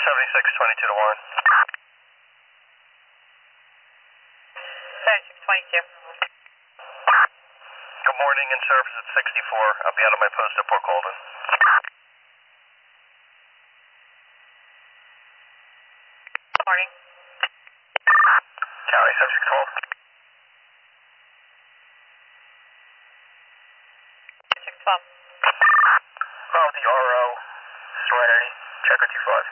7622 to Warren. 7622. Good morning, in service at 64. I'll be out of my post at Port Colden. Morning. County 7612. 612. Oh, the RO, Serenity, checker 25.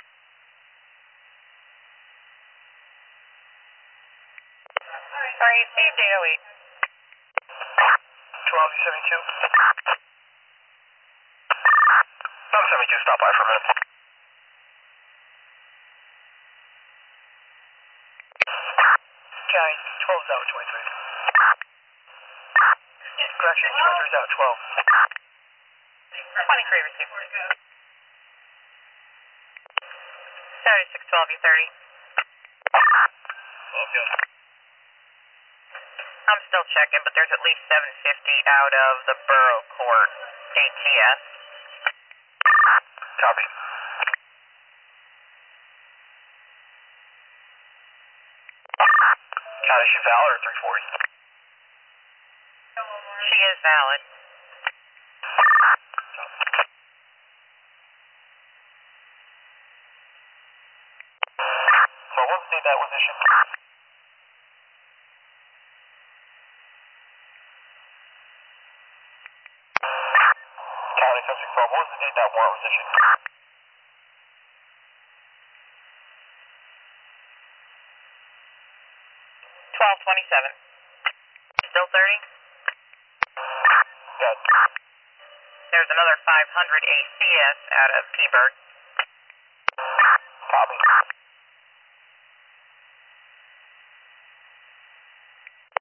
Sorry, saved 808. 1272. 1272, stop by for a minute. County 12 is out 23. Correction, 23 is out 12. 23 received. Saturday 612, U30. Okay. I'm still checking, but there's at least 750 out of the Borough Court ATS. Copy. County, she valid or 340? She is valid. So what was the date that was issued? County 7612, what was the date that warrant was issued? 1227. Still 30? Good. There's another 500 ACS out of Peaburg. Copy.